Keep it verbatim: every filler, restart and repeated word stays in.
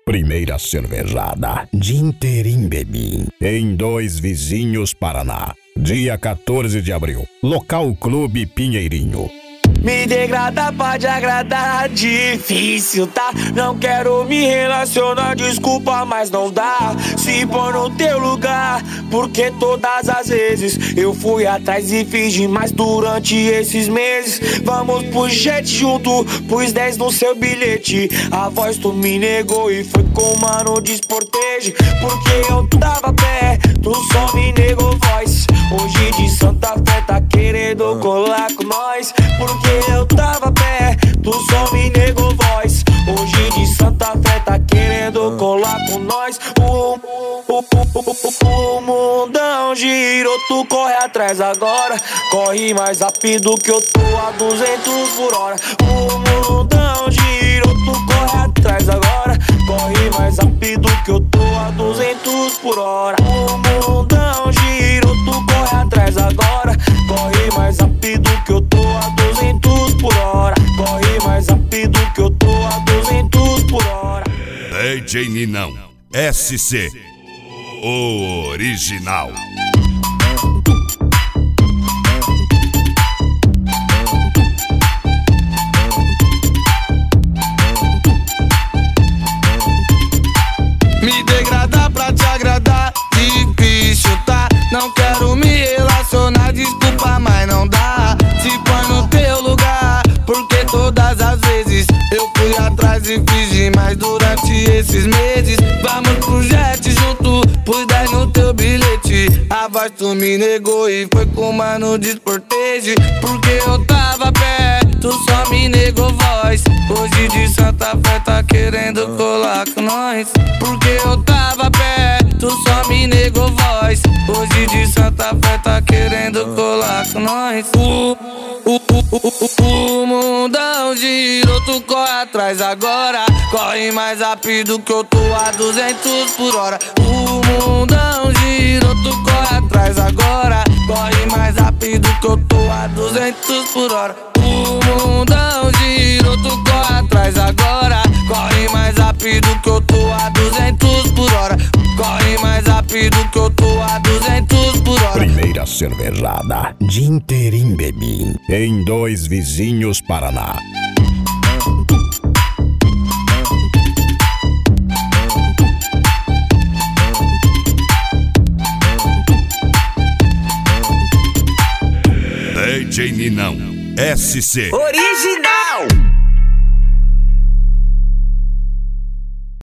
Primeira cervejada de inteirinho bebi em Dois Vizinhos, Paraná. Dia quatorze de abril. Local Clube Pinheirinho. Me degradar pra te agradar, difícil, tá? Não quero me relacionar, desculpa, mas não dá. Se pôr no teu lugar, porque todas as vezes eu fui atrás e fiz demais durante esses meses. Vamos pro jet junto, pus dez no seu bilhete. A voz tu me negou e foi com mano desporteje. Porque eu tava pé, tu só me negou voz. Hoje de Santa Fé tá querendo colar com nós. Porque eu tava pé, tu só me negou voz. Hoje de Santa Fé tá querendo colar com nós. O, o, o, o, o mundão girou, tu corre atrás agora. Corre mais rápido que eu tô a duzentos por hora. O mundão girou, tu corre atrás agora. Corre mais rápido que eu tô a duzentos por hora. O mundão girou, tu corre atrás agora. Corre mais rápido que eu tô a duzentos por hora. Corre mais rápido que eu tô a duzentos por hora. D J Ninão, S C, o original. Me degradar pra te agradar, difícil, tá? Não quero me relacionar, desculpa, mas não dá. Se põe no teu lugar, porque todas as vezes eu fui atrás e fiz demais durante esses meses. Vamos pro jet junto, pus dez no teu bilhete. A voz tu me negou e foi com mano desporteje. Porque eu tava pé, tu só me negou voz. Hoje de Santa Fé tá querendo colar com nós. Porque eu tava pé, tu só me negou voz. Hoje de Santa Fé tá querendo colar com nós. O, o, o, o, o mundão girou, tu corre atrás agora. Corre mais rápido que eu tô a duzentos por hora. O mundão girou, tu corre atrás agora. Corre mais rápido que eu tô a duzentos por hora. O mundão girou, tu corre atrás agora. Corre mais rápido que eu tô a duzentos por hora. Corre mais rápido que eu tô a duzentos por hora. Primeira cervejada de inteirinho bebi em Dois Vizinhos, Paraná. D J Ninão, S C, Original.